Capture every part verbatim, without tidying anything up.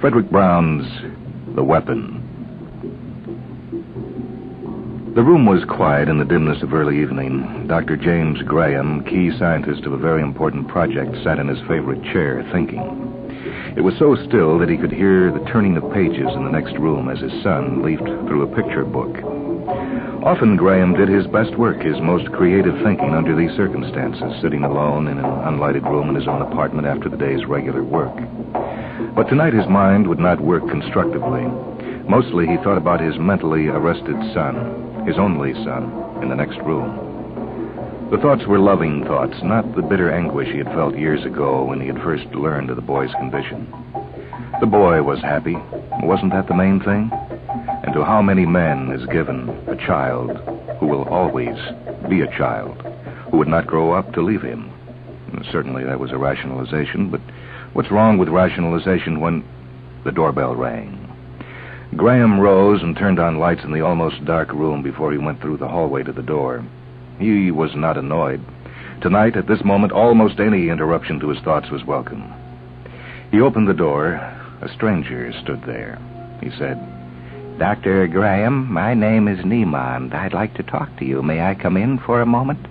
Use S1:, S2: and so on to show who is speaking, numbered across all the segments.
S1: Frederick Brown's The Weapon. The room was quiet in the dimness of early evening. Doctor James Graham, key scientist of a very important project, sat in his favorite chair, thinking. It was so still that he could hear the turning of pages in the next room as his son leafed through a picture book. Often Graham did his best work, his most creative thinking under these circumstances, sitting alone in an unlighted room in his own apartment after the day's regular work. But tonight his mind would not work constructively. Mostly he thought about his mentally arrested son, his only son, in the next room. The thoughts were loving thoughts, not the bitter anguish he had felt years ago when he had first learned of the boy's condition. The boy was happy. Wasn't that the main thing? And to how many men is given a child who will always be a child, who would not grow up to leave him? Certainly that was a rationalization, but what's wrong with rationalization when the doorbell rang? Graham rose and turned on lights in the almost dark room before he went through the hallway to the door. He was not annoyed. Tonight, at this moment, almost any interruption to his thoughts was welcome. He opened the door. A stranger stood there. He said, "Doctor Graham, my name is Niemand. I'd like to talk to you. May I come in for a moment?"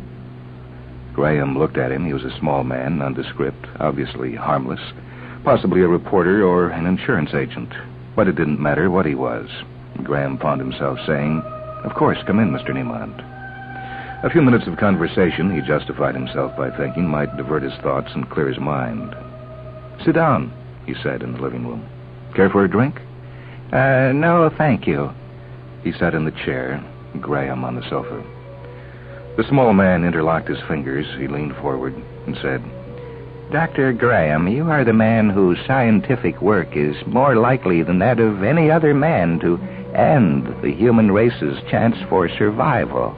S1: Graham looked at him. He was a small man, nondescript, obviously harmless, possibly a reporter or an insurance agent. But it didn't matter what he was. Graham found himself saying, "Of course, come in, Mister Niemand." A few minutes of conversation, he justified himself by thinking, might divert his thoughts and clear his mind. "Sit down," he said in the living room. "Care for a drink?" Uh, no, thank you. He sat in the chair, Graham on the sofa. The small man interlocked his fingers. He leaned forward and said, "Doctor Graham, you are the man whose scientific work is more likely than that of any other man to end the human race's chance for survival."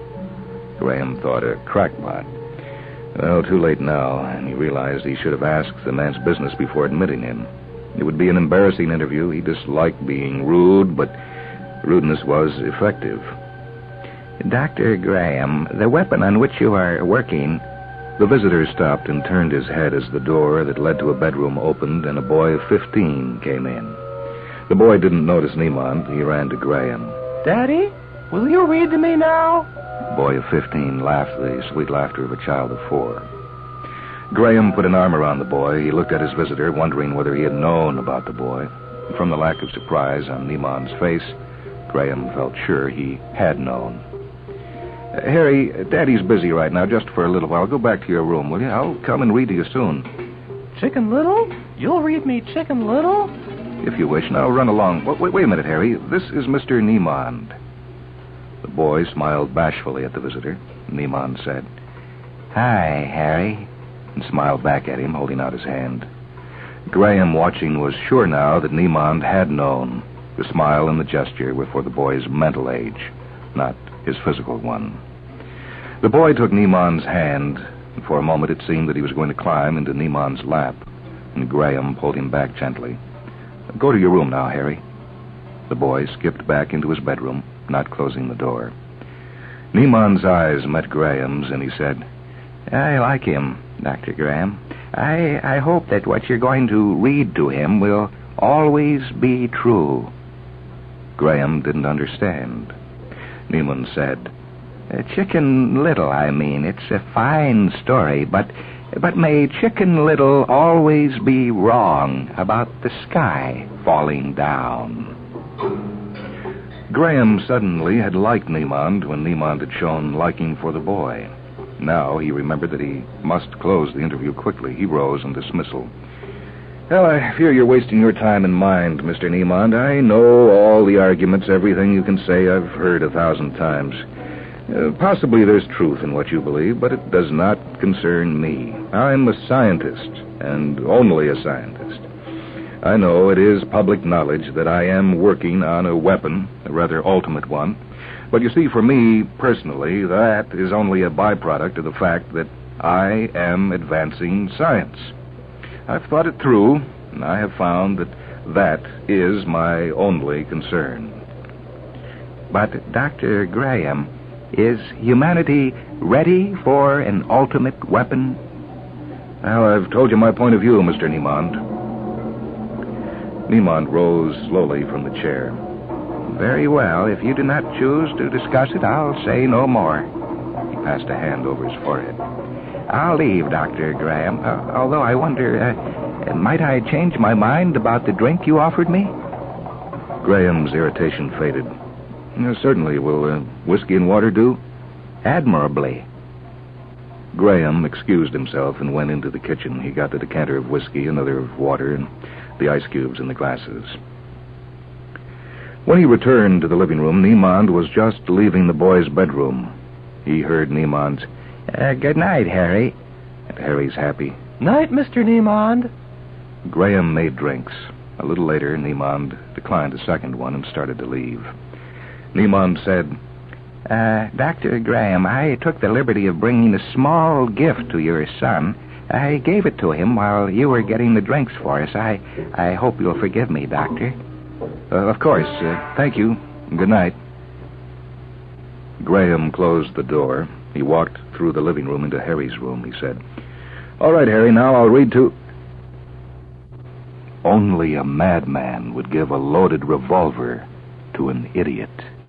S1: Graham thought a crackpot. Well, too late now, and he realized he should have asked the man's business before admitting him. It would be an embarrassing interview. He disliked being rude, but rudeness was effective. "Doctor Graham, the weapon on which you are working..." The visitor stopped and turned his head as the door that led to a bedroom opened and a boy of fifteen came in. The boy didn't notice Niemand. He ran to Graham.
S2: "Daddy, will you read to me now?"
S1: The boy of fifteen laughed the sweet laughter of a child of four. Graham put an arm around the boy. He looked at his visitor, wondering whether he had known about the boy. From the lack of surprise on Niemand's face, Graham felt sure he had known. Uh, Harry, Daddy's busy right now, just for a little while. Go back to your room, will you? I'll come and read to you soon.
S2: "Chicken Little? You'll read me Chicken Little?"
S1: If you wish. Now run along. Wait, wait, wait a minute, Harry. This is Mister Niemand. The boy smiled bashfully at the visitor. Niemand said, "Hi, Harry," and smiled back at him, holding out his hand. Graham, watching, was sure now that Niemand had known. The smile and the gesture were for the boy's mental age, not his physical one. The boy took Niemand's hand, and for a moment it seemed that he was going to climb into Niemand's lap, and Graham pulled him back gently. "Go to your room now, Harry." The boy skipped back into his bedroom, not closing the door. Niemand's eyes met Graham's, and he said, "I like him, Doctor Graham. I, I hope that what you're going to read to him will always be true." Graham didn't understand. Niemand said, "Chicken Little, I mean. It's a fine story, but but may Chicken Little always be wrong about the sky falling down." Graham suddenly had liked Niemand when Niemand had shown liking for the boy. Now he remembered that he must close the interview quickly. He rose in dismissal. "Well, I fear you're wasting your time and mind, Mister Niemand. I know all the arguments, everything you can say I've heard a thousand times. Uh, possibly there's truth in what you believe, but it does not concern me. I'm a scientist, and only a scientist. I know it is public knowledge that I am working on a weapon, a rather ultimate one. But you see, for me, personally, that is only a byproduct of the fact that I am advancing science. I've thought it through, and I have found that that is my only concern." "But, Doctor Graham, is humanity ready for an ultimate weapon?" "Well, I've told you my point of view, Mister Niemand." Niemand rose slowly from the chair.
S3: Very well. If you do not choose to discuss it, I'll say no more.
S1: He passed a hand over his forehead.
S3: I'll leave, Doctor Graham. Uh, although I wonder, uh, might I change my mind about the drink you offered me?
S1: Graham's irritation faded. Uh, certainly. Will uh, whiskey and water do?
S3: Admirably.
S1: Graham excused himself and went into the kitchen. He got the decanter of whiskey, another of water, and the ice cubes in the glasses. When he returned to the living room, Niemand was just leaving the boy's bedroom. He heard Niemand's,
S3: uh, good night, Harry.
S1: And Harry's happy.
S2: Night, Mister Niemand.
S1: Graham made drinks. A little later, Niemand declined a second one and started to leave. Niemand said,
S3: uh, Doctor Graham, I took the liberty of bringing a small gift to your son. I gave it to him while you were getting the drinks for us. I, I hope you'll forgive me, Doctor.
S1: Uh, of course. Uh, thank you. Good night. Graham closed the door. He walked through the living room into Harry's room. He said, all right, Harry, now I'll read to... Only a madman would give a loaded revolver to an idiot.